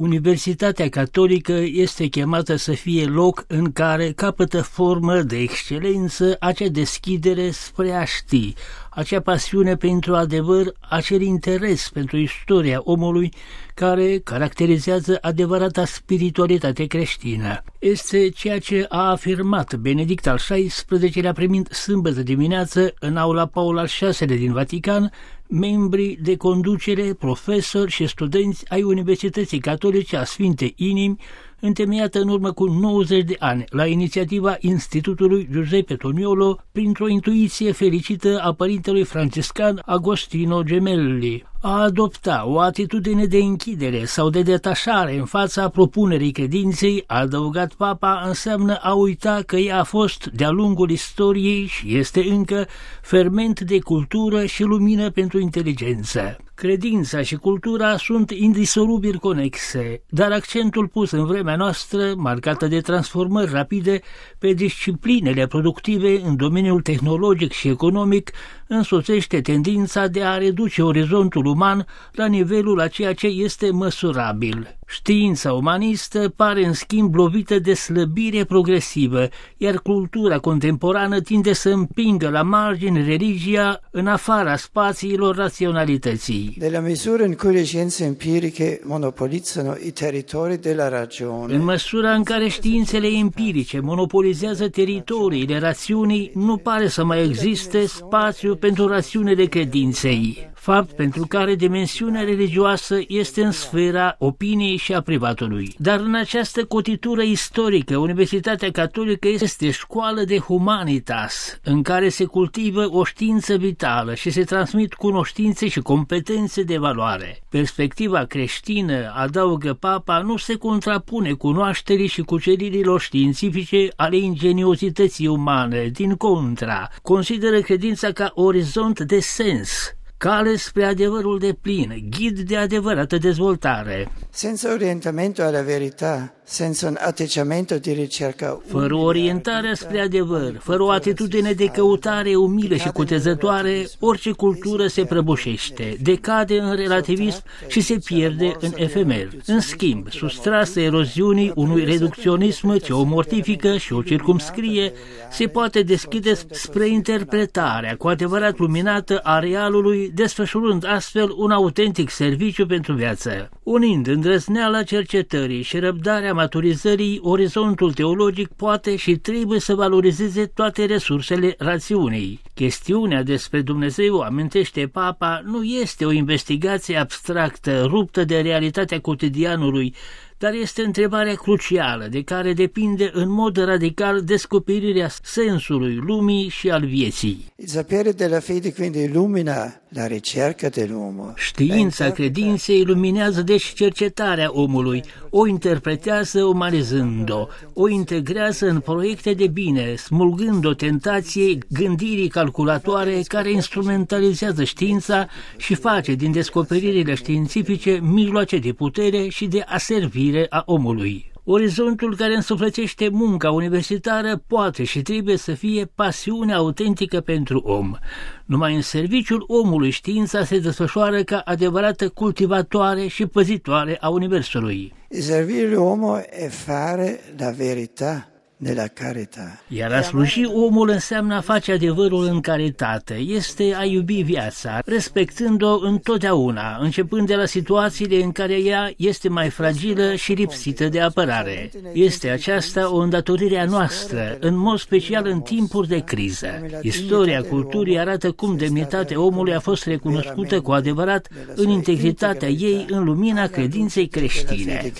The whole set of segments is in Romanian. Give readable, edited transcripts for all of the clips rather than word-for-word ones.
Universitatea Catolică este chemată să fie loc în care capătă formă de excelență acea deschidere spre a ști, acea pasiune pentru adevăr, acel interes pentru istoria omului care caracterizează adevărata spiritualitate creștină. Este ceea ce a afirmat Benedict al XVI-lea primind sâmbătă dimineață în aula Paul al VI-lea din Vatican membrii de conducere, profesori și studenți ai Universității Catolice a Sfintei Inimi, întemeiată în urmă cu 90 de ani la inițiativa Institutului Giuseppe Toniolo printr-o intuiție fericită a părintelui franciscan Agostino Gemelli. A adopta o atitudine de închidere sau de detașare în fața propunerii credinței, a adăugat Papa, înseamnă a uita că ea a fost de-a lungul istoriei și este încă ferment de cultură și lumină pentru inteligență. Credința și cultura sunt indisolubil conexe, dar accentul pus în vremea noastră, marcată de transformări rapide pe disciplinele productive în domeniul tehnologic și economic, însoțește tendința de a reduce orizontul uman la nivelul a ceea ce este măsurabil. Știința umanistă pare în schimb lovită de slăbire progresivă, iar cultura contemporană tinde să împingă la margine religia în afara spațiilor raționalității. Nella misura in cui le scienze empiriche monopolizzano i territori della ragione. În măsura în care științele empirice monopolizează teritoriile rațiunii, nu pare să mai existe spațiu pentru rațiunile credinței, fapt pentru care dimensiunea religioasă este în sfera opiniei și a privatului. Dar în această cotitură istorică, Universitatea Catolică este școală de humanitas, în care se cultivă o știință vitală și se transmit cunoștințe și competențe de valoare. Perspectiva creștină, adaugă Papa, nu se contrapune cunoașterii și cuceririlor științifice ale ingeniozității umane, din contra, consideră credința ca orizont de sens, cale spre adevărul deplin, ghid de adevărată dezvoltare. Senza orientamento alla verità, senza un atteggiamento di ricerca umile, fără orientarea spre adevăr, fără o atitudine de căutare umilă și cutezătoare, orice cultură se prăbușește, decade în relativism și se pierde în efemer. În schimb, sustrasă eroziunii unui reducționism ce o mortifică și o circumscrie, se poate deschide spre interpretarea cu adevărat luminată a realului, desfășurând astfel un autentic serviciu pentru viață. Unind îndrăzneala cercetării și răbdarea maturizării, orizontul teologic poate și trebuie să valorizeze toate resursele rațiunii. Chestiunea despre Dumnezeu, amintește Papa, nu este o investigație abstractă, ruptă de realitatea cotidianului, dar este întrebarea crucială de care depinde în mod radical descoperirea sensului lumii și al vieții. Il sapere della fede quindi illumina la ricerca dell'uomo. Știința credinței luminează deci cercetarea omului, o interpretează umanizând-o, o integrează în proiecte de bine, smulgând-o tentației gândirii calculatoare care instrumentalizează știința și face din descoperirile științifice mijloace de putere și de aservire a omului. Orizontul care însuflețește munca universitară poate și trebuie să fie pasiunea autentică pentru om. Numai în serviciul omului știința se desfășoară ca adevărată cultivatoare și păzitoare a universului. Servire l'uomo è fare la verità nella carità. Iar a sluji omul înseamnă a face adevărul în caritate, este a iubi viața, respectând-o întotdeauna, începând de la situațiile în care ea este mai fragilă și lipsită de apărare. Este aceasta o îndatorire a noastră, în mod special în timpuri de criză. Istoria culturii arată cum demnitatea omului a fost recunoscută cu adevărat în integritatea ei în lumina credinței creștine.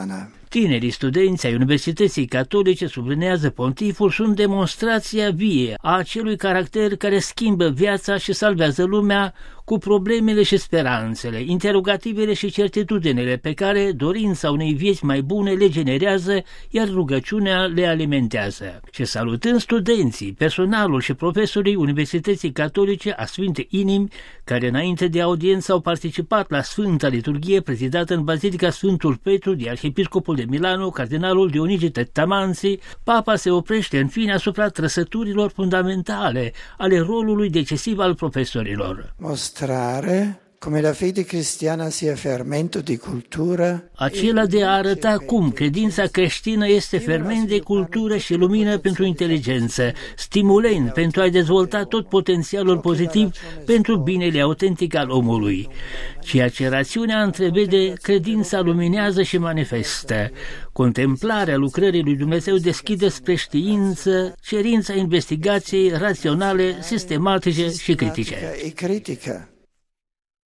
Tinerii studenți ai Universității Catolice, sublinează pontiful, sunt demonstrația vie a acelui caracter care schimbă viața și salvează lumea cu problemele și speranțele, interogativele și certitudinile pe care dorința unei vieți mai bune le generează, iar rugăciunea le alimentează. Și salutând studenții, personalul și profesorii Universității Catolice a Sfintei Inimi, care înainte de audiență au participat la Sfânta Liturghie prezidată în Bazilica Sfântul Petru de Arhiepiscopul de Milano, cardinalul Dionigi Tettamanzi, Papa se oprește în fine asupra trăsăturilor fundamentale ale rolului decisiv al profesorilor. Mostrare come la fede cristiana sia fermento di cultura, acela de a arăta cum credința creștină este ferment de cultură și lumină pentru inteligență, stimulent pentru a dezvolta tot potențialul pozitiv pentru binele autentic al omului. Ceea ce rațiunea întrevede, credința luminează și manifestă. Contemplarea lucrării lui Dumnezeu deschide spre știință cerința investigației raționale, sistematice și critice.